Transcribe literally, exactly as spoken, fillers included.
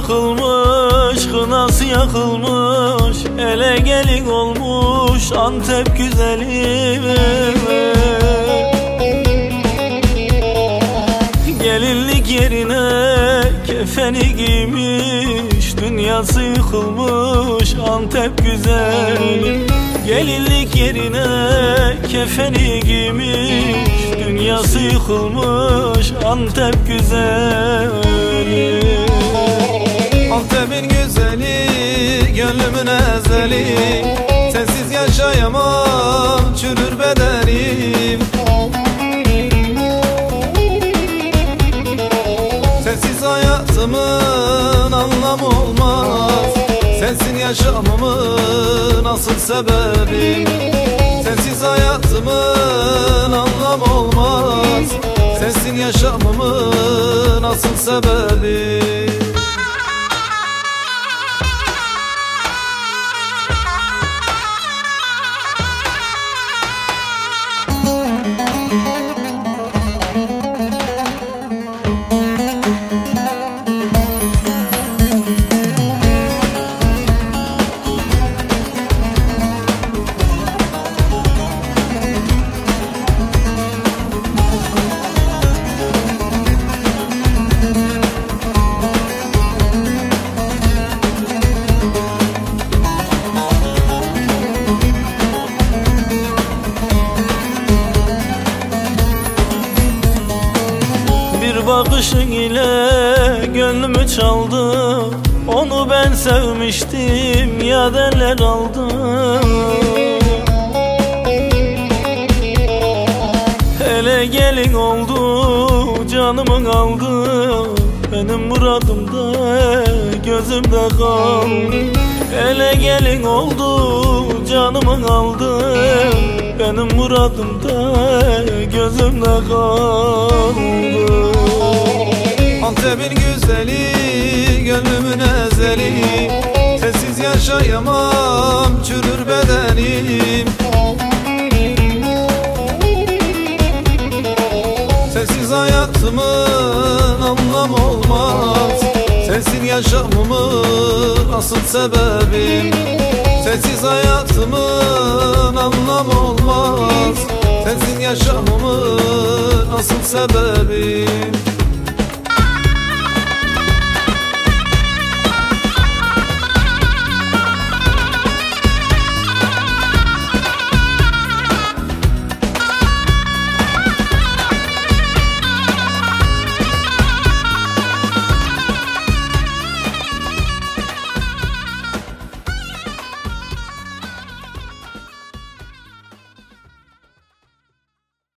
takılmış, kınası yakılmış, ele gelin olmuş Antep güzeli. Gelinlik yerine kefeni giymiş, dünyası yıkılmış Antep güzeli. Gelinlik yerine kefeni giymiş, dünyası yıkılmış Antep güzeli. Antep'in güzeli, gönlümün ezeli, sensiz yaşayamam, çürür bedenim. Sensiz hayatımın anlamı olmaz, sensin yaşamımın asıl sebebi. Sensiz hayatımın anlamı olmaz, sensin yaşamımın asıl sebebi. Bir bakışın ile gönlümü çaldı, onu ben sevmiştim, ya derler aldım. Hele gelin oldu, canımın aldı, benim muradımda gözümde kaldı. Hele gelin oldu, canımın aldı, benim muradımda gözümde kaldı. Antep'in güzeli, gönlümün ezeli, sensiz yaşayamam, çürür bedenim. Sensiz hayatımın anlamı olmaz, sensin yaşamımın asıl sebebi. Sensiz hayatımın anlamı olmaz, sensin yaşamımın asıl sebebi.